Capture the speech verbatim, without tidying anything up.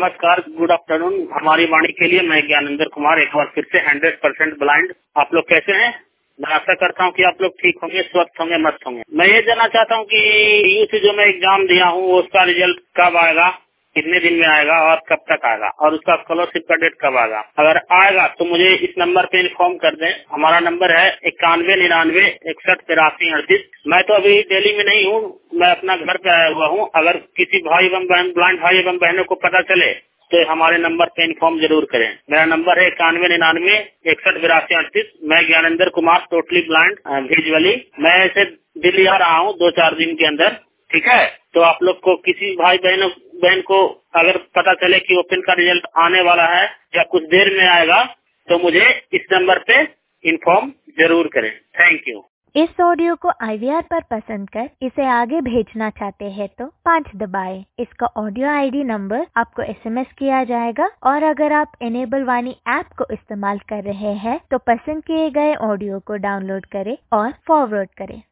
नमस्कार, good afternoon. हमारी वाणी के लिए मैं ज्ञानेंद्र कुमार एक बार फिर से हंड्रेड परसेंट ब्लाइंड। आप लोग कैसे हैं? मैं आशा करता हूं कि आप लोग ठीक होंगे, स्वस्थ होंगे, मस्त होंगे। मैं ये जानना चाहता हूं कि यूथ जो मैं एग्जाम दिया हूं उसका रिजल्ट कब आएगा, कितने दिन में आएगा और कब तक आएगा, और उसका स्कॉलरशिप का डेट कब आएगा। अगर आएगा तो मुझे इस नंबर पे इन्फॉर्म कर दें। हमारा नंबर है इक्यानवे निन्यानवे इकसठ तिरासी अड़तीस। मैं तो अभी दिल्ली में नहीं हूँ, मैं अपना घर पे आया हुआ हूँ। अगर किसी भाई एवं बहन ब्लाइंड भाई एवं बहनों को पता चले तो हमारे नंबर पे इन्फॉर्म जरूर करें। मेरा नंबर है इक्यानवे निन्यानवे इकसठ बिरासी अड़तीस। मैं Gyanendra Kumar, totally blind visually. मैं ऐसे दिल्ली आ रहा हूँ दो चार दिन के अंदर, ठीक है। तो आप लोग को किसी भाई बहनों बहन को अगर पता चले कि ओपन का रिजल्ट आने वाला है या कुछ देर में आएगा तो मुझे इस नंबर पे इन्फॉर्म जरूर करें। Thank you. इस ऑडियो को आई वी आर पर पसंद कर इसे आगे भेजना चाहते हैं तो पाँच दबाएं। इसका ऑडियो आई डी नंबर आपको एस एम एस किया जाएगा, और अगर आप एनेबल वाणी ऐप को इस्तेमाल कर रहे हैं तो पसंद किए गए ऑडियो को डाउनलोड करें और फॉरवर्ड करें।